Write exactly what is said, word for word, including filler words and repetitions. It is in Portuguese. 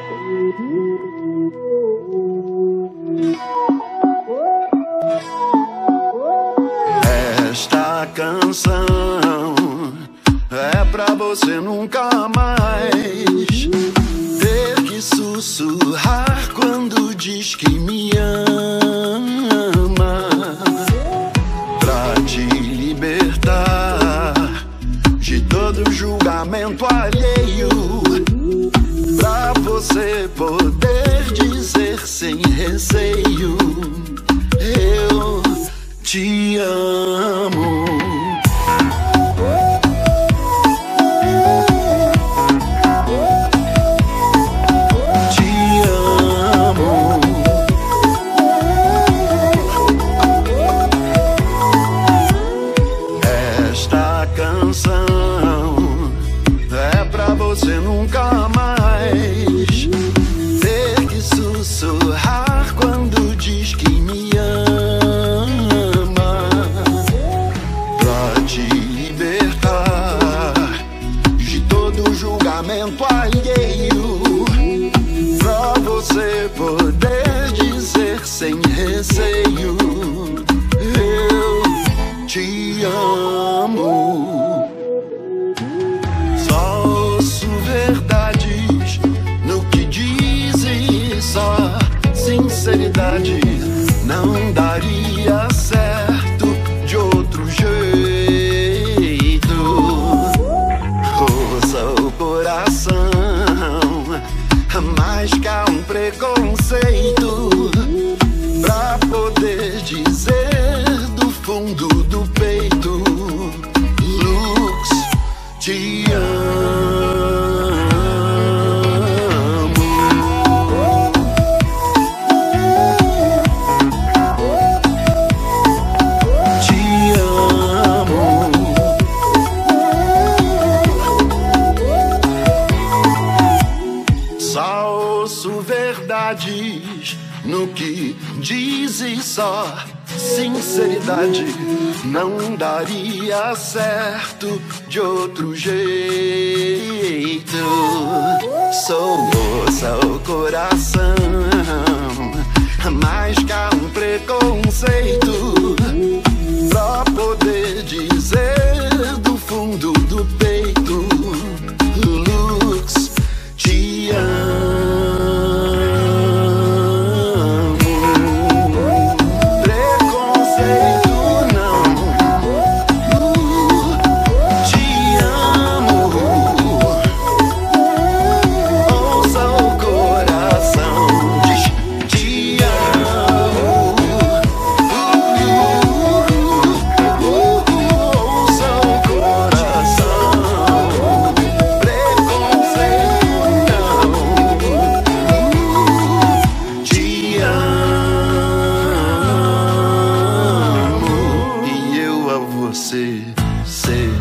Esta canção é pra você nunca mais ter que sussurrar quando diz que me ama, pra te libertar de todo julgamento alheio, pra você poder dizer sem receio: eu te amo. Te amo. Esta canção é pra você nunca mais ter que sussurrar quando diz que me ama, pra te libertar de todo julgamento alheio, pra você poder dizer sem receio: eu te amo. Só ouço verdades no que diz e só sinceridade. Não daria certo de outro jeito. Ouça o coração, mais que há um preconceito, pra poder dizer do fundo do peito: Lux, te amo. Te amo. Só ouço verdades no que diz e só sinceridade. Não daria certo de outro jeito. Sou moça, o coração, mais que há um preconceito, pra poder dizer do fundo do peito: Lux, te amo. Você, sei.